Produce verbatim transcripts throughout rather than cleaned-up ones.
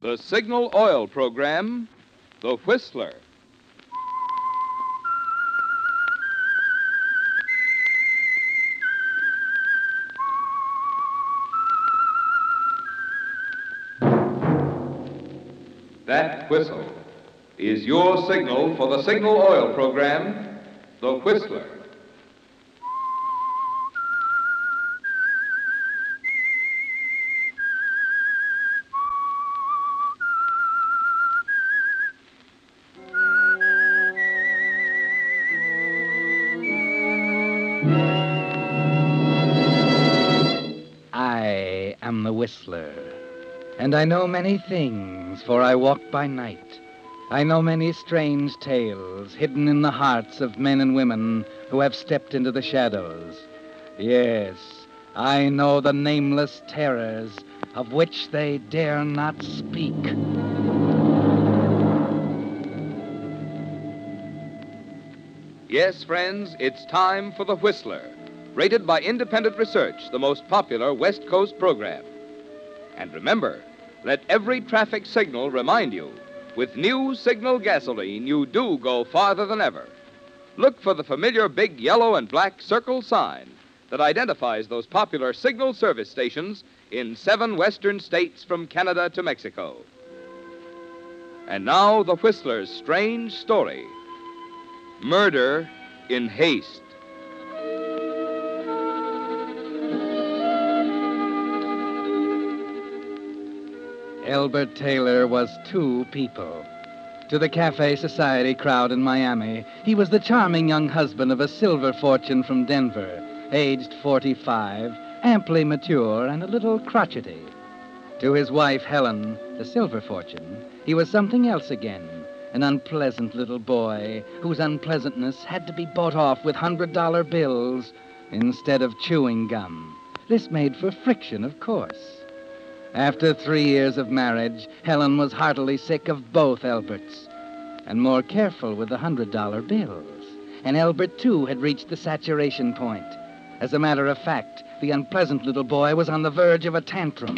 The Signal Oil program, The Whistler. That whistle is your signal for the Signal Oil program, The Whistler. I am the Whistler, and I know many things, for I walk by night. I know many strange tales hidden in the hearts of men and women who have stepped into the shadows. Yes, I know the nameless terrors of which they dare not speak. Yes, friends, it's time for The Whistler, rated by independent research, the most popular West Coast program. And remember, let every traffic signal remind you, with new Signal gasoline, you do go farther than ever. Look for the familiar big yellow and black circle sign that identifies those popular Signal service stations in seven western states from Canada to Mexico. And now, The Whistler's strange story, Murder in Haste. Elbert Taylor was two people. To the Cafe Society crowd in Miami, he was the charming young husband of a silver fortune from Denver, aged forty-five, amply mature, and a little crotchety. To his wife, Helen, the silver fortune, he was something else again, an unpleasant little boy whose unpleasantness had to be bought off with hundred-dollar bills instead of chewing gum. This made for friction, of course. After three years of marriage, Helen was heartily sick of both Elberts and more careful with the hundred-dollar bills. And Elbert, too, had reached the saturation point. As a matter of fact, the unpleasant little boy was on the verge of a tantrum.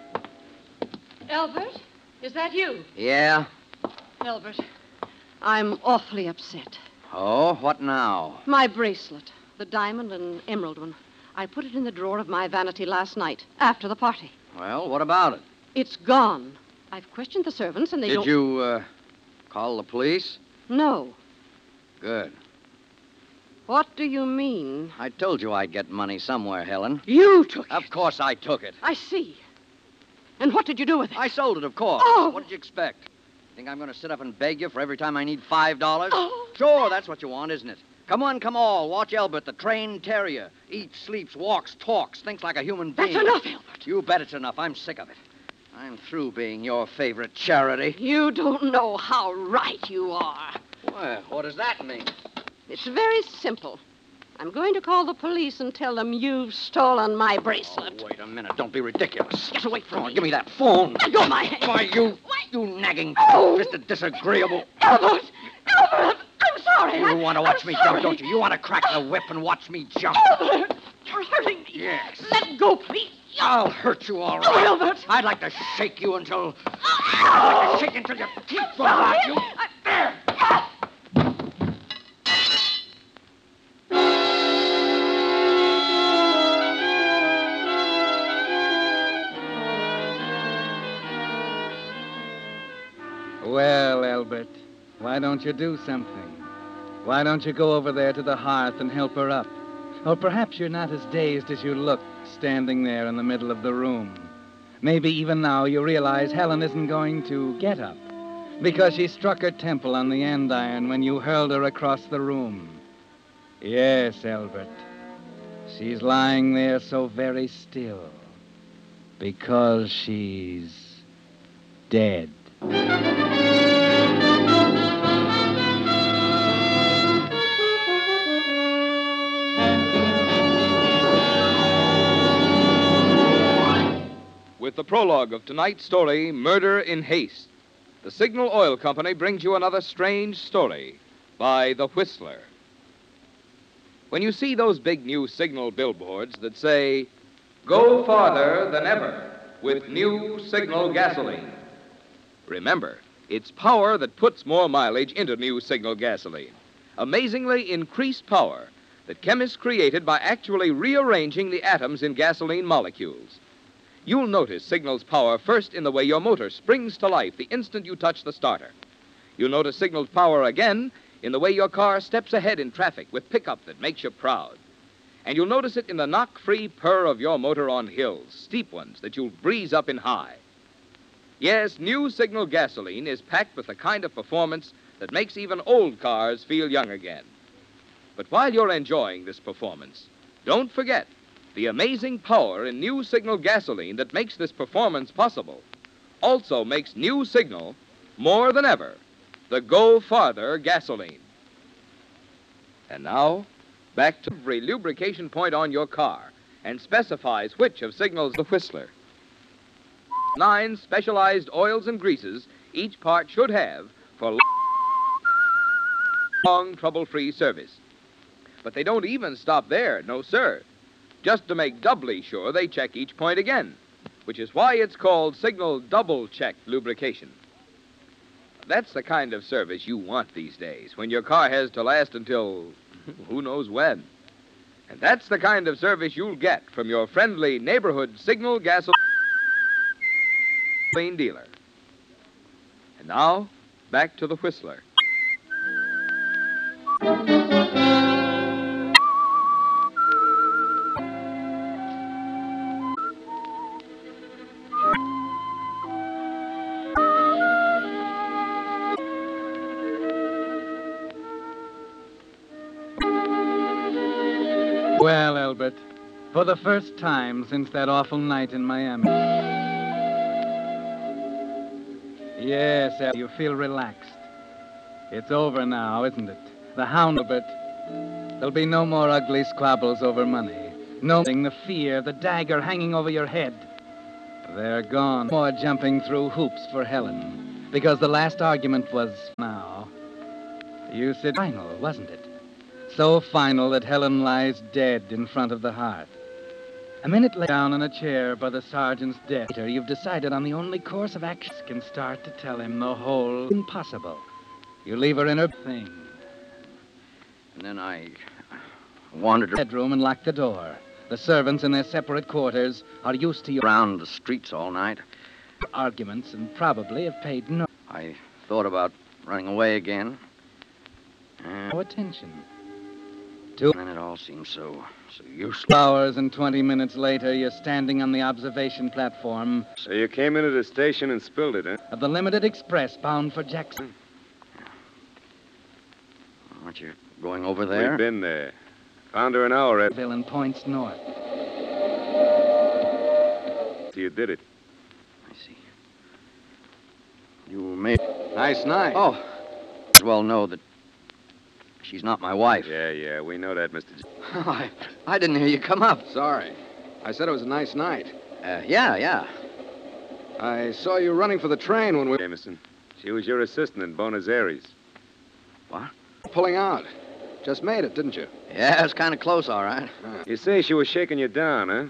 Elbert, is that you? Yeah? Elbert, I'm awfully upset. Oh, what now? My bracelet, the diamond and emerald one. I put it in the drawer of my vanity last night, after the party. Well, what about it? It's gone. I've questioned the servants, and they Did don't... you, uh, call the police? No. Good. What do you mean? I told you I'd get money somewhere, Helen. You took it. Of course I took it. I see. And what did you do with it? I sold it, of course. Oh! What did you expect? Think I'm going to sit up and beg you for every time I need five dollars? Oh! Sure, that's what you want, isn't it? Come on, come all. Watch Elbert, the trained terrier. Eats, sleeps, walks, talks, thinks like a human being. That's enough, Elbert. You bet it's enough. I'm sick of it. I'm through being your favorite charity. You don't know how right you are. Well, what does that mean? It's very simple. I'm going to call the police and tell them you've stolen my bracelet. Oh, wait a minute. Don't be ridiculous. Get away from Come on, me. give me that phone. Let go of my hand. Why, you, you nagging, Oh. Mister Disagreeable. Albert! Albert! I'm sorry. You want to watch I'm me sorry. jump, don't you? You want to crack the whip and watch me jump. Albert! You're hurting me. Yes. Let go, please. I'll hurt you all right. Oh, Albert. I'd like to shake you until... I'd like to shake you until your teeth fall out. You... There. Well, Elbert, why don't you do something? Why don't you go over there to the hearth and help her up? Or perhaps you're not as dazed as you look standing there in the middle of the room. Maybe even now you realize Helen isn't going to get up because she struck her temple on the andiron when you hurled her across the room. Yes, Elbert, she's lying there so very still because she's dead. With the prologue of tonight's story, Murder in Haste, the Signal Oil Company brings you another strange story by The Whistler. When you see those big new Signal billboards that say, "Go farther than ever with new Signal gasoline," Remember, it's power that puts more mileage into new Signal gasoline. Amazingly increased power that chemists created by actually rearranging the atoms in gasoline molecules. You'll notice Signal's power first in the way your motor springs to life the instant you touch the starter. You'll notice Signal's power again in the way your car steps ahead in traffic with pickup that makes you proud. And you'll notice it in the knock-free purr of your motor on hills, steep ones that you'll breeze up in high. Yes, new Signal gasoline is packed with the kind of performance that makes even old cars feel young again. But while you're enjoying this performance, don't forget the amazing power in new Signal gasoline that makes this performance possible also makes new Signal, more than ever, the Go Farther gasoline. And now, back to every lubrication point on your car and specifies which of Signal's the Whistler. Nine specialized oils and greases each part should have for long, trouble-free service. But they don't even stop there, no sir. Just to make doubly sure, they check each point again, which is why it's called Signal Double Check Lubrication. That's the kind of service you want these days, when your car has to last until who knows when. And that's the kind of service you'll get from your friendly neighborhood Signal gasoline dealer. And now, back to the Whistler. Well, Albert, for the first time since that awful night in Miami. Yes, Albert, you feel relaxed. It's over now, isn't it? The hound, Albert. There'll be no more ugly squabbles over money. No the fear, the dagger hanging over your head. They're gone. More jumping through hoops for Helen. Because the last argument was now. You said final, wasn't it? So final that Helen lies dead in front of the hearth. A minute later, down in a chair by the sergeant's desk, you've decided on the only course of action can start to tell him the whole impossible. You leave her in her thing. And then I wandered her bedroom and locked the door. The servants in their separate quarters are used to you around the streets all night. Arguments and probably have paid no. I thought about running away again. Uh, no attention. Two and then it all seemed so, so useless. Hours and twenty minutes later, you're standing on the observation platform. So you came into the station and spilled it, huh? Of the Limited Express bound for Jackson. Aren't you going over there? We've been there. Found her an hour at... And points north. So you did it. I see. You made... Nice night. Oh. As well know that she's not my wife. Yeah, yeah, we know that, Mister J. Oh, I, I didn't hear you come up. Sorry. I said it was a nice night. Uh, yeah, yeah. I saw you running for the train when we... Jameson. She was your assistant in Buenos Aires. What? Pulling out. Just made it, didn't you? Yeah, it's kind of close, all right. Uh, You say she was shaking you down, huh?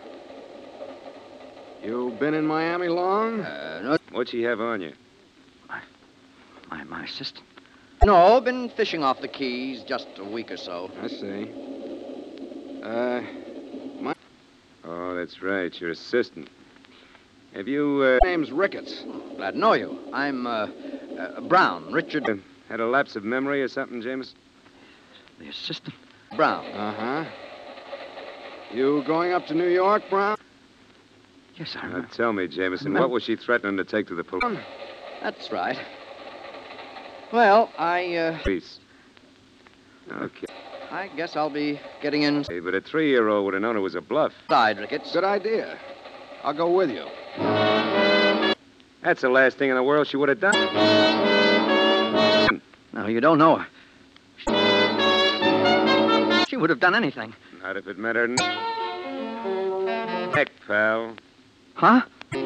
you been in Miami long? Uh, no, What'd she have on you? my, my assistant. No, been fishing off the Keys just a week or so. I see. Uh, my Oh, that's right, your assistant. Have you, uh... name's Ricketts. Glad to know you. I'm, uh, uh Brown, Richard... uh, had a lapse of memory or something, Jameson? The assistant? Brown. Uh-huh. You going up to New York, Brown? Yes, I Now, remember. tell me, Jameson, what was she threatening to take to the police? That's right. Well, I, uh... Police. Okay. I guess I'll be getting in... Hey, but a three-year-old would have known it was a bluff. Side, Ricketts. Good idea. I'll go with you. That's the last thing in the world she would have done. No, you don't know her. She would have done anything. Not if it mattered. Heck, pal. Huh?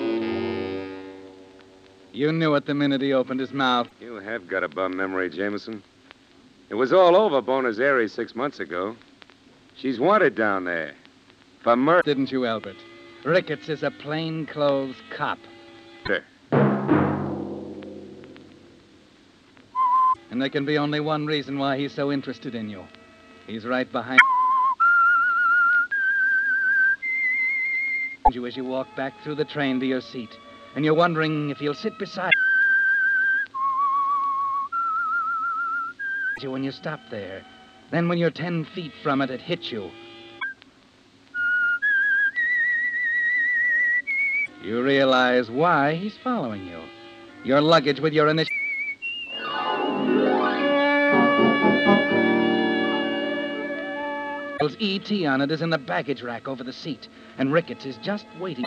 You knew it the minute he opened his mouth. You have got a bum memory, Jameson. It was all over Buenos Aires six months ago. She's wanted down there. For murder. Didn't you, Albert? Ricketts is a plainclothes cop. There. And there can be only one reason why he's so interested in you. He's right behind you as you walk back through the train to your seat. And you're wondering if he'll sit beside you when you stop there. Then when you're ten feet from it, it hits you. You realize why he's following you. Your luggage with your initials E T on it is in the baggage rack over the seat, and Ricketts is just waiting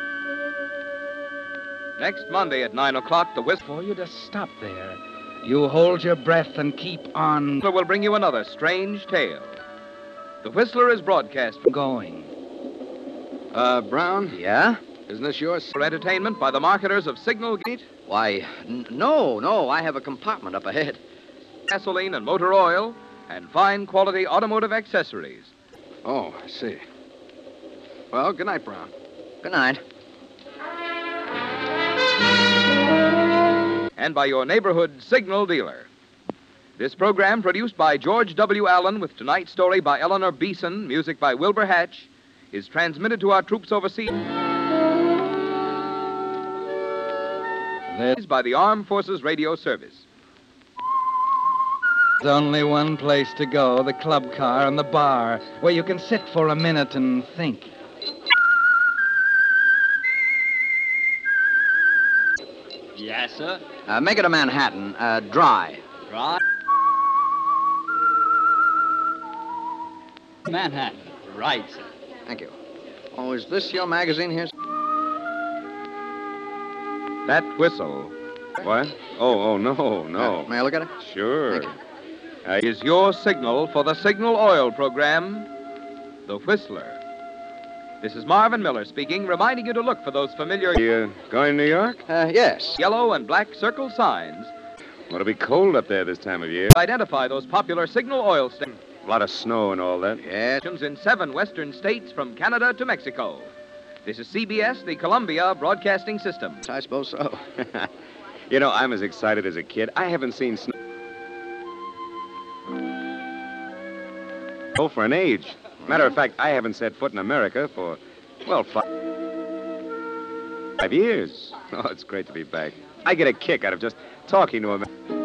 Next Monday at nine o'clock, the Whistler for you to stop there. You hold your breath and keep on will bring you another strange tale. The Whistler is broadcast going. Uh, Brown, Yeah? isn't this yours? for entertainment by the marketers of Signal Gate, Why, n- no, no. I have a compartment up ahead. gasoline and motor oil, and fine quality automotive accessories. Oh, I see. Well, good night, Brown. Good night. And by your neighborhood signal dealer. This program, produced by George W. Allen with tonight's story by Eleanor Beeson, music by Wilbur Hatch, is transmitted to our troops overseas There's by the Armed Forces Radio Service. only one place to go, the club car and the bar, where you can sit for a minute and think. Yes, sir. Uh, make it a Manhattan, uh, dry. Right. Manhattan. Right, sir. Thank you. Oh, is this your magazine here? That whistle What? Oh, oh, no, no. Uh, may I look at it? Sure. Thank Uh, is your signal for the Signal Oil program, The Whistler. This is Marvin Miller speaking, reminding you to look for those familiar you uh, going to New York? Uh, yes. yellow and black circle signs. Well, it'll be cold up there this time of year. Identify those popular Signal Oil stations A lot of snow and all that. Yes. in seven western states from Canada to Mexico. This is C B S, the Columbia Broadcasting System. I suppose so. You know, I'm as excited as a kid. I haven't seen snow Oh, for an age. Matter of fact, I haven't set foot in America for, well, five, five years. Oh, it's great to be back. I get a kick out of just talking to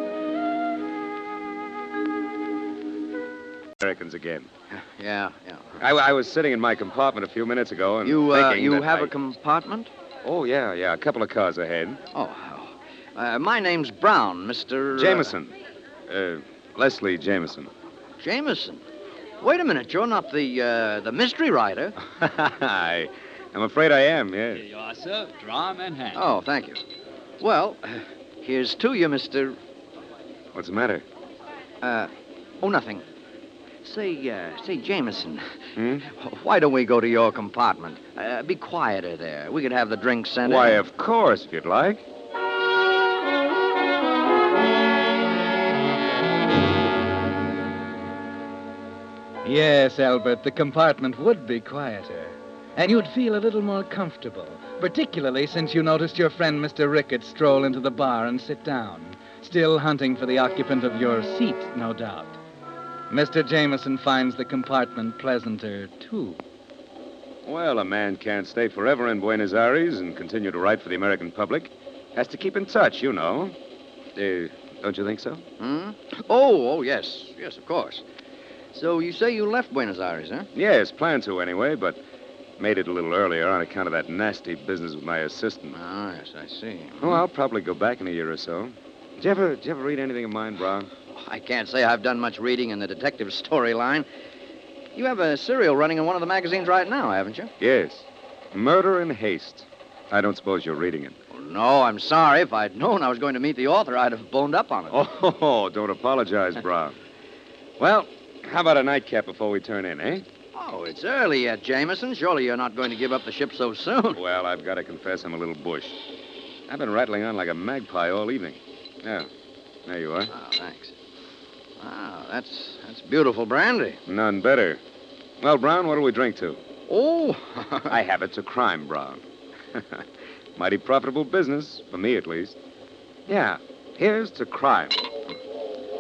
Americans again. Yeah, yeah. I, I was sitting in my compartment a few minutes ago and You, uh, thinking you that have I- a compartment? Oh, yeah, yeah, a couple of cars ahead. Oh, oh. Uh, my name's Brown, Mister uh, Jameson. Uh, Leslie Jameson. Jameson. Wait a minute, you're not the, uh, the mystery writer. I, I'm afraid I am, Here yes. you are, sir. Dry Manhattan. Oh, thank you. Well, uh, here's to you, Mister What's the matter? Uh, oh, nothing. Say, uh, say, Jameson, Hmm? why don't we go to your compartment? Uh, be quieter there. We could have the drinks sent Why, in. of course, if you'd like. Yes, Albert, the compartment would be quieter. And you'd feel a little more comfortable, particularly since you noticed your friend Mister Ricketts stroll into the bar and sit down, still hunting for the occupant of your seat, no doubt. Mister Jameson finds the compartment pleasanter, too. Well, a man can't stay forever in Buenos Aires and continue to write for the American public. Has to keep in touch, you know. Uh, don't you think so? Hmm? Oh, oh, yes. Yes, of course. So you say you left Buenos Aires, huh? Yes, planned to anyway, but made it a little earlier on account of that nasty business with my assistant. Ah, yes, I see. Oh, I'll probably go back in a year or so. Did you ever, did you ever read anything of mine, Brown? I can't say I've done much reading in the detective storyline. You have a serial running in one of the magazines right now, haven't you? Yes. Murder in Haste. I don't suppose you're reading it. Well, no, I'm sorry. If I'd known I was going to meet the author, I'd have boned up on it. Oh, don't apologize, Brown. Well, how about a nightcap before we turn in, eh? Oh, it's early yet, Jameson. Surely you're not going to give up the ship so soon. Well, I've got to confess I'm a little bush. I've been rattling on like a magpie all evening. Yeah, there you are. Oh, thanks. Wow, that's that's beautiful brandy. None better. Well, Brown, what'll we drink to? Oh, I have it to crime, Brown. Mighty profitable business, for me at least. Yeah, here's to crime.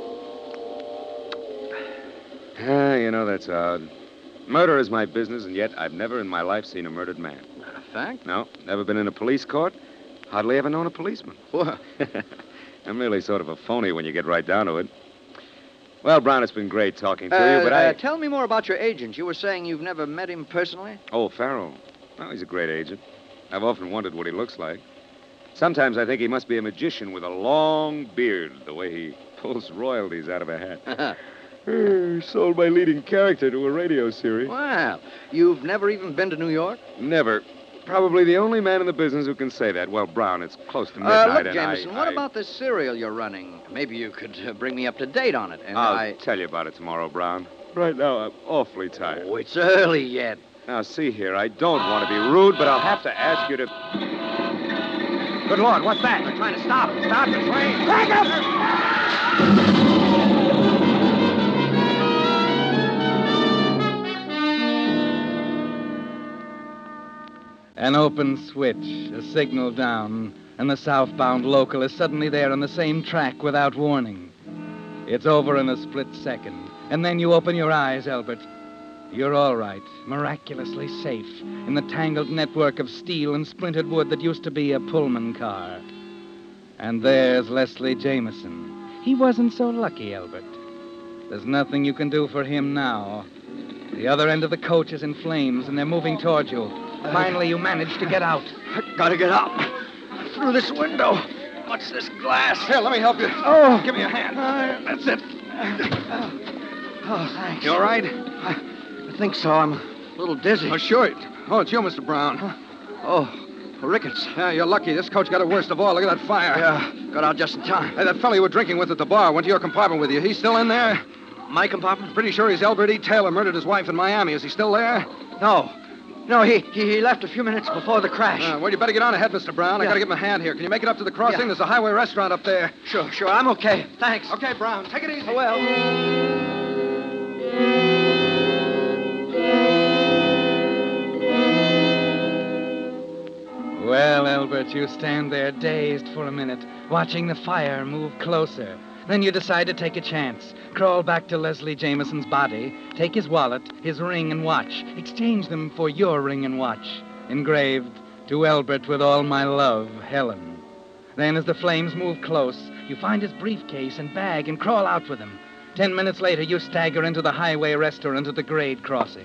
Ah, you know, that's odd. Murder is my business, and yet I've never in my life seen a murdered man. A fact? No, never been in a police court. Hardly ever known a policeman. What? I'm really sort of a phony when you get right down to it. Well, Brown, it's been great talking to Uh, you, but uh, I... Tell me more about your agent. You were saying you've never met him personally? Oh, Farrell. Well, he's a great agent. I've often wondered what he looks like. Sometimes I think he must be a magician with a long beard, the way he pulls royalties out of a hat. He sold my leading character to a radio series. Well, you've never even been to New York? Never. Probably the only man in the business who can say that. Well, Brown, it's close to Uh, midnight, look, and Jameson, I, what I... about this serial you're running? Maybe you could uh, bring me up to date on it. And I'll I... tell you about it tomorrow, Brown. Right now, I'm awfully tired. Oh, it's early yet. Now, see here, I don't want to be rude, but I'll have to ask you to... Good Lord, what's that? They're trying to stop it. Stop the train! Back up! An open switch, a signal down, and the southbound local is suddenly there on the same track without warning. It's over in a split second, and then you open your eyes, Albert. You're all right, miraculously safe in the tangled network of steel and splintered wood that used to be a Pullman car. And there's Leslie Jameson. He wasn't so lucky, Albert. There's nothing you can do for him now. The other end of the coach is in flames, and they're moving toward you. Finally, you manage to get out. I gotta get out. Through this window. What's this glass? Here, let me help you. Oh. Give me a hand. Uh, That's it. Oh, thanks. You all right? I think so. I'm a little dizzy. Oh, sure. Oh, it's you, Mister Brown. Oh, Ricketts. Yeah, you're lucky. This coach got it worst of all. Look at that fire. Yeah, got out just in time. Hey, that fellow you were drinking with at the bar went to your compartment with you. He's still in there? My compartment? Pretty sure he's Albert E. Taylor, murdered his wife in Miami. Is he still there? No. No, he, he, he left a few minutes before the crash. Uh, well, you better get on ahead, Mister Brown. I Yeah. gotta give him a hand here. Can you make it up to the crossing? Yeah. There's a highway restaurant up there. Sure, sure. I'm okay. Thanks. Okay, Brown. Take it easy. Oh, well. Well, Albert, you stand there dazed for a minute, watching the fire move closer. Then you decide to take a chance. Crawl back to Leslie Jameson's body, take his wallet, his ring and watch, exchange them for your ring and watch, engraved, "To Albert with all my love, Helen." Then, as the flames move close, you find his briefcase and bag and crawl out with him. Ten minutes later, you stagger into the highway restaurant at the grade crossing.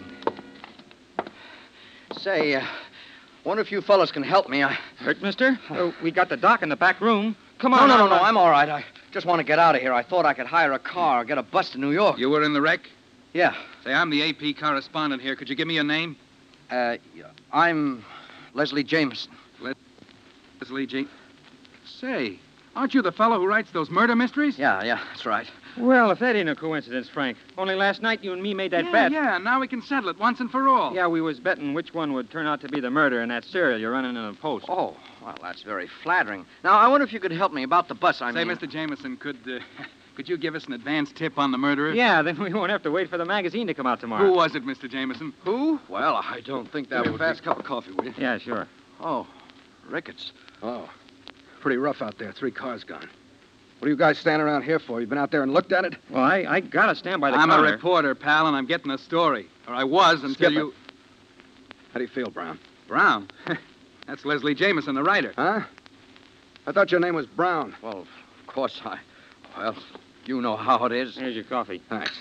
Say, uh, wonder if you fellas can help me. I... Hurt, mister? Oh, we got the doc in the back room. Come No, on. no, no, I'll, no. uh, I'm all right. I just want to get out of here. I thought I could hire a car or get a bus to New York. You were in the wreck? Yeah. Say, I'm the A P correspondent here. Could you give me your name? Uh, I'm Leslie Jameson. Leslie G. Say, aren't you the fellow who writes those murder mysteries? Yeah, yeah, that's right. Well, if that ain't a coincidence, Frank. Only last night you and me made that yeah, bet. Yeah, now we can settle it once and for all. Yeah, we was betting which one would turn out to be the murder in that serial you're running in the Post. Oh, well, that's very flattering. Now, I wonder if you could help me about the bus. I Say, mean... Mister Jameson, could uh, could you give us an advance tip on the murderer? Yeah, then we won't have to wait for the magazine to come out tomorrow. Who was it, Mister Jameson? Who? Well, I don't think that Give me would a fast be... cup of coffee, will you? Yeah, sure. Oh, Ricketts. Oh, pretty rough out there. Three cars gone. What are you guys standing around here for? You been out there and looked at it? Well, I, I gotta stand by the I'm counter. a reporter, pal, and I'm getting a story. Or I was until Skip it. you... How do you feel, Brown? Brown? That's Leslie Jameson, the writer. Huh? I thought your name was Brown. Well, of course I... Well, you know how it is. Here's your coffee. Thanks.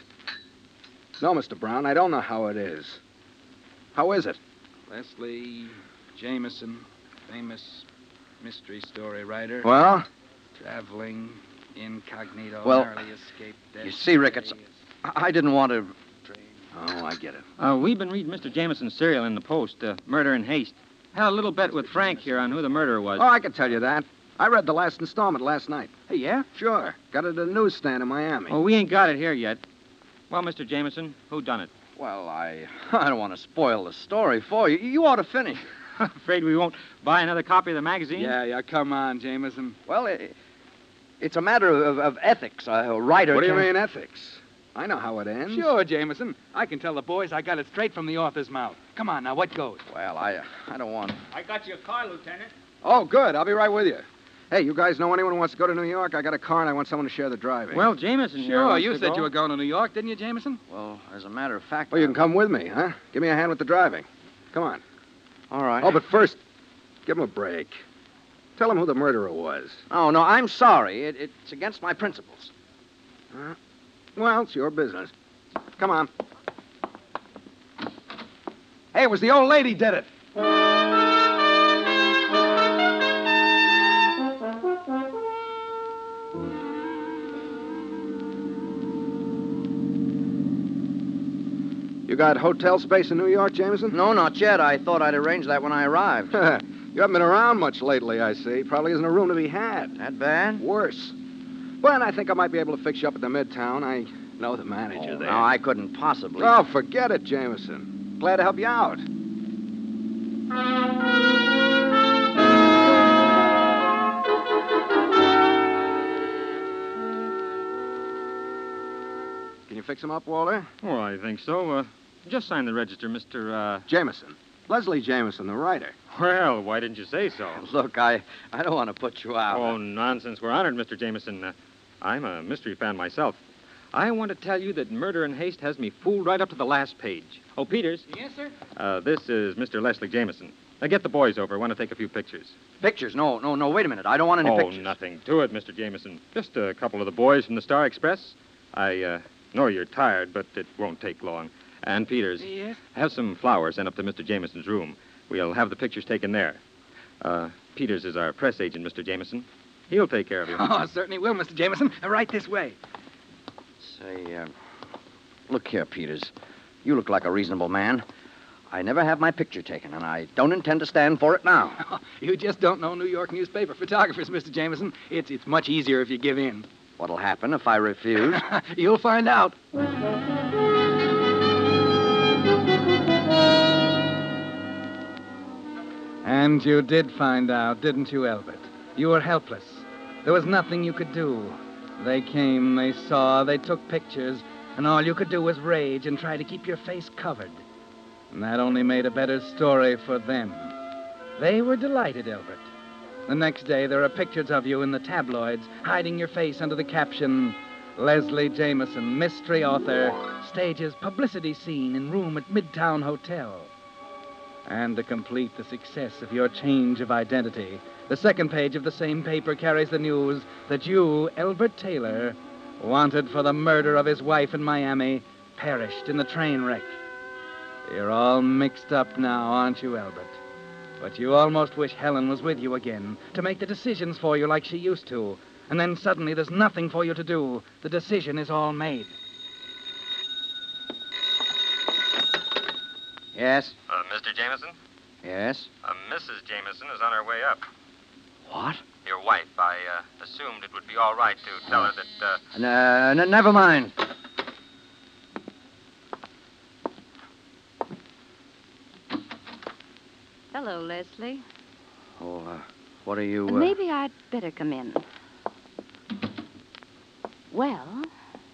No, Mister Brown, I don't know how it is. How is it? Leslie Jameson, famous mystery story writer. Well? Traveling incognito, Well, narrowly escaped death. You see, Ricketts, I, I didn't want to... Oh, I get it. Uh, we've been reading Mister Jameson's serial in the Post, uh, Murder in Haste. Had a little bet with Frank here on who the murderer was. Oh, I can tell you that. I read the last installment last night. Hey, yeah? Sure. Got it at a newsstand in Miami. Well, we ain't got it here yet. Well, Mister Jameson, who done it? Well, I... I don't want to spoil the story for you. You ought to finish. Afraid we won't buy another copy of the magazine? Yeah, yeah, come on, Jameson. Well, it, it's a matter of, of ethics. A writer What do you can't- mean, ethics? I know how it ends. Sure, Jameson. I can tell the boys I got it straight from the author's mouth. Come on, now, what goes? Well, I I don't want... I got your car, Lieutenant. Oh, good. I'll be right with you. Hey, you guys know anyone who wants to go to New York? I got a car and I want someone to share the driving. Well, Jameson here Sure, wants you to said go. you were going to New York, didn't you, Jameson? Well, as a matter of fact... Well, you can come with me, huh? Give me a hand with the driving. Come on. All right. Oh, but first, give him a break. Tell him who the murderer was. Oh, no, I'm sorry. It, it's against my principles. Huh? Well, it's your business. Come on. Hey, it was the old lady did it. You got hotel space in New York, Jameson? No, not yet. I thought I'd arrange that when I arrived. You haven't been around much lately, I see. Probably isn't a room to be had. That bad? Worse. But I think I might be able to fix you up at the Midtown. I know the manager Oh, there. no, I couldn't possibly. Oh, forget it, Jameson. Glad to help you out. Can you fix him up, Walter? Oh, I think so. Uh, just sign the register, Mister Uh... Jameson. Leslie Jameson, the writer. Well, why didn't you say so? Look, I, I don't want to put you out. Oh, nonsense. We're honored, Mister Jameson. Uh, I'm a mystery fan myself. I want to tell you that Murder in Haste has me fooled right up to the last page. Oh, Peters. Yes, sir? Uh, this is Mister Leslie Jameson. Now, get the boys over. I want to take a few pictures. Pictures? No, no, no, wait a minute. I don't want any oh, pictures. nothing to it, Mister Jameson. Just a couple of the boys from the Star Express. I uh, know you're tired, but it won't take long. And, Peters, Yes? have some flowers sent up to Mister Jameson's room. We'll have the pictures taken there. Uh, Peters is our press agent, Mister Jameson. He'll take care of you. Oh, certainly will, Mister Jameson. Right this way. Say, uh, look here, Peters. You look like a reasonable man. I never have my picture taken, and I don't intend to stand for it now. You just don't know New York newspaper photographers, Mister Jameson. It's, it's much easier if you give in. What'll happen if I refuse? You'll find out. And you did find out, didn't you, Elbert? You were helpless. There was nothing you could do. They came, they saw, they took pictures, and all you could do was rage and try to keep your face covered. And that only made a better story for them. They were delighted, Elbert. The next day, there are pictures of you in the tabloids, hiding your face under the caption, Leslie Jameson, mystery author, stages publicity scene in room at Midtown Hotel. And to complete the success of your change of identity, the second page of the same paper carries the news that you, Elbert Taylor, wanted for the murder of his wife in Miami, perished in the train wreck. You're all mixed up now, aren't you, Elbert? But you almost wish Helen was with you again to make the decisions for you like she used to. And then suddenly there's nothing for you to do. The decision is all made. Yes? Uh, Mister Jameson? Yes? Uh, Missus Jameson is on her way up. What? Your wife. I uh, assumed it would be all right to tell her that... Uh... N- n- never mind. Hello, Leslie. Oh, uh, what are you... Uh... Maybe I'd better come in. Well?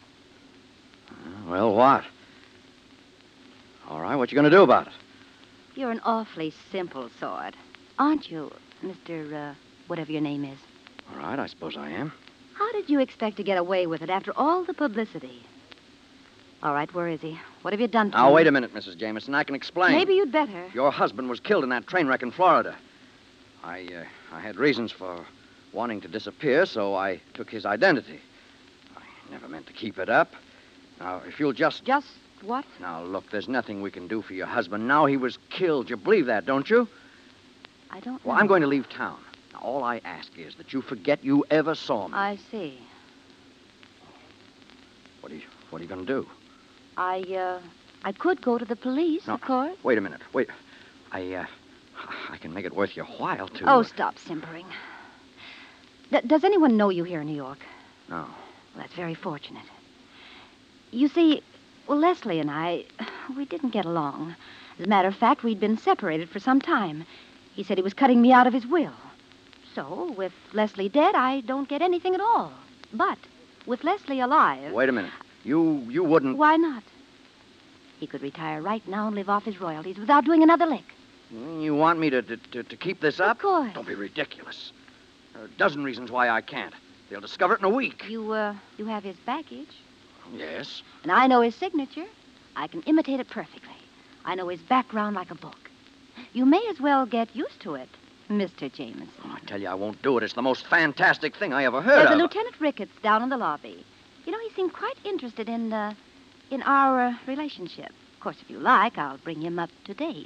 Well, what? All right, what you going to do about it? You're an awfully simple sort, aren't you, Mister Uh, whatever your name is? All right, I suppose I am. How did you expect to get away with it after all the publicity? All right, where is he? What have you done to him? Now, wait a minute, Missus Jameson. I can explain. Maybe you'd better. Your husband was killed in that train wreck in Florida. I, uh, I had reasons for wanting to disappear, so I took his identity. I never meant to keep it up. Now, if you'll just... Just what? Now, look, there's nothing we can do for your husband. Now he was killed. You believe that, don't you? I don't know. Well, I'm going to leave town. Now, all I ask is that you forget you ever saw me. I see. What are you, what are you going to do? I, uh, I could go to the police, No, of course. Wait a minute. Wait. I, uh, I can make it worth your while to... Oh, uh, stop simpering. D- does anyone know you here in New York? No. Well, that's very fortunate. You see, well, Leslie and I, we didn't get along. As a matter of fact, we'd been separated for some time. He said he was cutting me out of his will. So, with Leslie dead, I don't get anything at all. But with Leslie alive... Wait a minute. You, you wouldn't... Why not? He could retire right now and live off his royalties without doing another lick. You want me to, to, to keep this up? Of course. Don't be ridiculous. A dozen reasons why I can't. They'll discover it in a week. You, uh, you have his baggage. Yes. And I know his signature. I can imitate it perfectly. I know his background like a book. You may as well get used to it, Mister Jameson. Oh, I tell you, I won't do it. It's the most fantastic thing I ever heard There's of. a Lieutenant Ricketts down in the lobby. You know, he seemed quite interested in, uh, in our uh, relationship. Of course, if you like, I'll bring him up to date.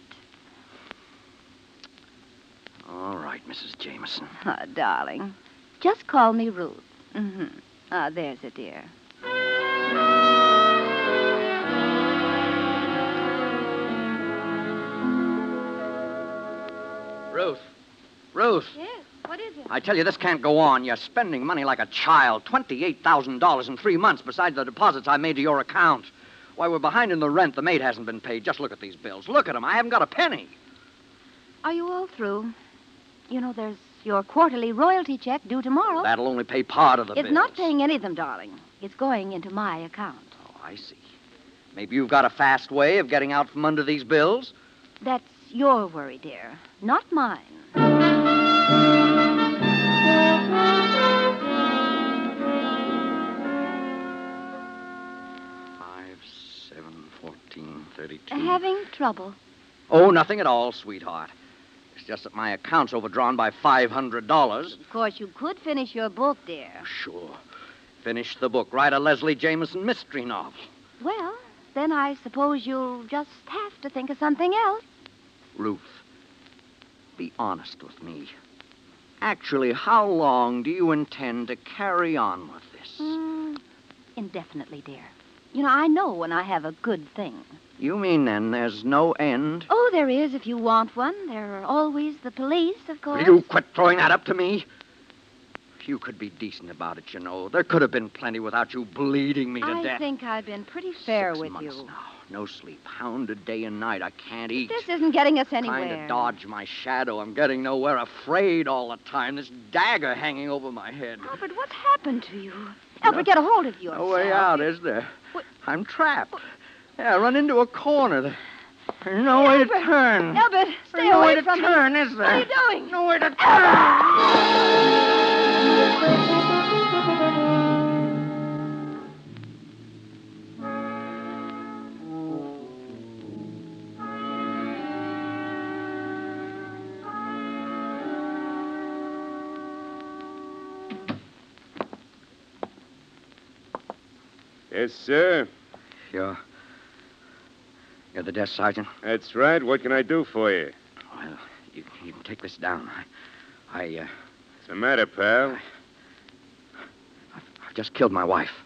All right, Missus Jameson. Oh, darling. Just call me Ruth. Mm-hmm. Ah, there's a dear. Ruth. Ruth. Yes, what is it? I tell you, this can't go on. You're spending money like a child. twenty-eight thousand dollars in three months besides the deposits I made to your account. Why, we're behind in the rent. The maid hasn't been paid. Just look at these bills. Look at them. I haven't got a penny. Are you all through? You know, there's your quarterly royalty check due tomorrow. That'll only pay part of the It's bills. not paying any of them, darling. It's going into my account. Oh, I see. Maybe you've got a fast way of getting out from under these bills? That's your worry, dear, not mine. Five, seven, fourteen, thirty-two. Having trouble. Oh, nothing at all, sweetheart. It's just that my account's overdrawn by five hundred dollars. Of course, you could finish your book, dear. Sure. Finish the book. Write a Leslie Jameson mystery novel. Well, then I suppose you'll just have to think of something else. Ruth, be honest with me. Actually, how long do you intend to carry on with this? Mm, indefinitely, dear. You know, I know when I have a good thing. You mean then there's no end? Oh, there is if you want one. There are always the police, of course. Will you quit throwing that up to me? You could be decent about it, you know. There could have been plenty without you bleeding me to I death. I think I've been pretty fair Six with months you. now. No sleep. Hounded day and night. I can't eat. This isn't getting us anywhere. Trying to dodge my shadow. I'm getting nowhere. Afraid all the time. This dagger hanging over my head. Albert, what's happened to you? Albert, get a hold of yourself. No way out, is there? What? I'm trapped. Yeah, I run into a corner. There's no way to turn. Albert, stay There's no away way to from me. turn, is there? What are you doing? No way to turn. Yes, sir. You're... You're the desk sergeant? That's right. What can I do for you? Well, you, you can take this down. I... I, uh... What's the matter, pal? I, I've, I've just killed my wife.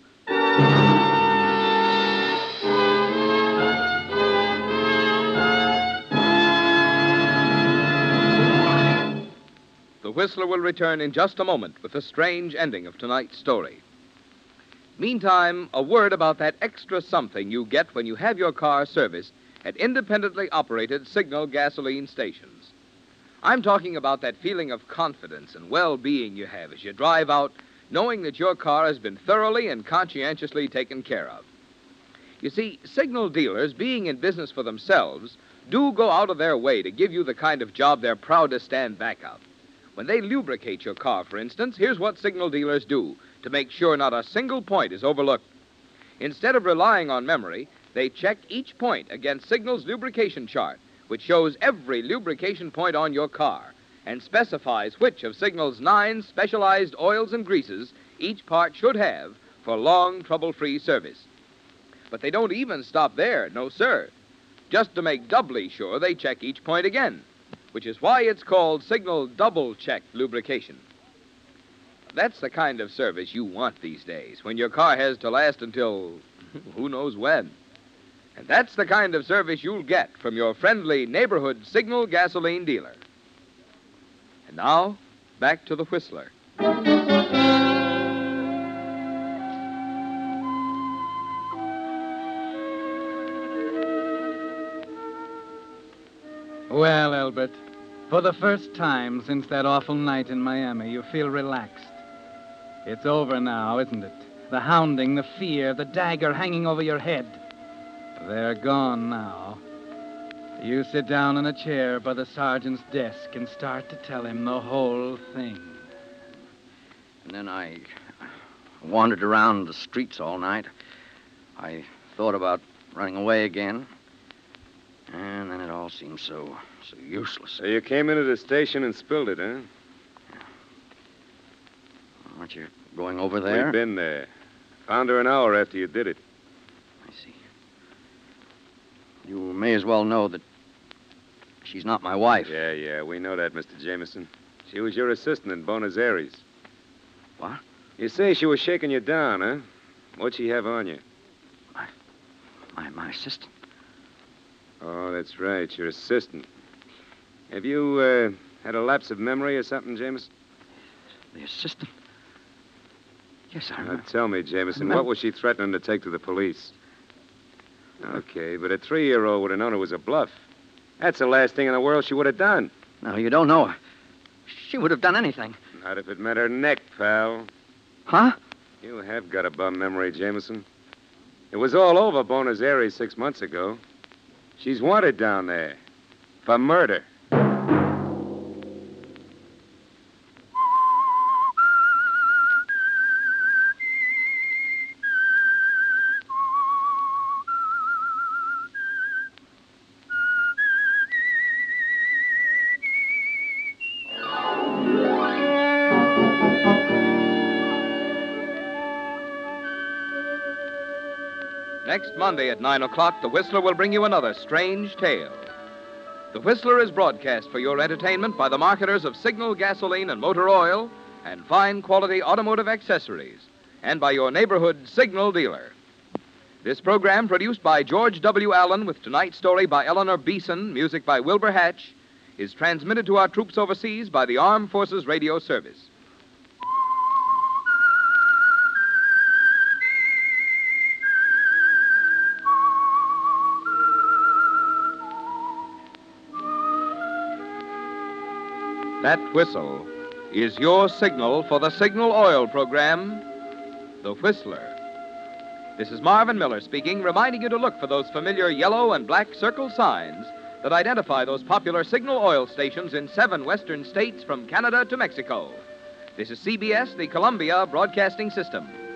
The Whistler will return in just a moment with the strange ending of tonight's story. Meantime, a word about that extra something you get when you have your car serviced at independently operated Signal gasoline stations. I'm talking about that feeling of confidence and well-being you have as you drive out, knowing that your car has been thoroughly and conscientiously taken care of. You see, Signal dealers, being in business for themselves, do go out of their way to give you the kind of job they're proud to stand back of. When they lubricate your car, for instance, here's what Signal dealers do to make sure not a single point is overlooked. Instead of relying on memory, they check each point against Signal's lubrication chart, which shows every lubrication point on your car and specifies which of Signal's nine specialized oils and greases each part should have for long, trouble-free service. But they don't even stop there, no sir. Just to make doubly sure, they check each point again, which is why it's called Signal Double-Check Lubrication. That's the kind of service you want these days, when your car has to last until who knows when. And that's the kind of service you'll get from your friendly neighborhood Signal gasoline dealer. And now, back to the Whistler. Well, Albert, for the first time since that awful night in Miami, you feel relaxed. It's over now, isn't it? The hounding, the fear, the dagger hanging over your head. They're gone now. You sit down in a chair by the sergeant's desk and start to tell him the whole thing. And then I wandered around the streets all night. I thought about running away again. And then it all seemed so, so useless. So you came into the station and spilled it, huh? Aren't you going over there? We've been there. Found her an hour after you did it. I see. You may as well know that she's not my wife. Yeah, yeah, we know that, Mister Jameson. She was your assistant in Buenos Aires. What? You say she was shaking you down, huh? What'd she have on you? My, my, my assistant. Oh, that's right, your assistant. Have you, uh, had a lapse of memory or something, Jameson? The assistant? Yes, I Now, remember. tell me, Jameson, remember. what was she threatening to take to the police? Okay, but a three-year-old would have known it was a bluff. That's the last thing in the world she would have done. No, you don't know her. She would have done anything. Not if it meant her neck, pal. Huh? You have got a bum memory, Jameson. It was all over Buenos Aires six months ago. She's wanted down there for murder. Next Monday at nine o'clock, The Whistler will bring you another strange tale. The Whistler is broadcast for your entertainment by the marketers of Signal gasoline and motor oil and fine quality automotive accessories, and by your neighborhood Signal dealer. This program, produced by George W. Allen with tonight's story by Eleanor Beeson, music by Wilbur Hatch, is transmitted to our troops overseas by the Armed Forces Radio Service. That whistle is your signal for the Signal Oil program, The Whistler. This is Marvin Miller speaking, reminding you to look for those familiar yellow and black circle signs that identify those popular Signal Oil stations in seven western states from Canada to Mexico. This is C B S, the Columbia Broadcasting System.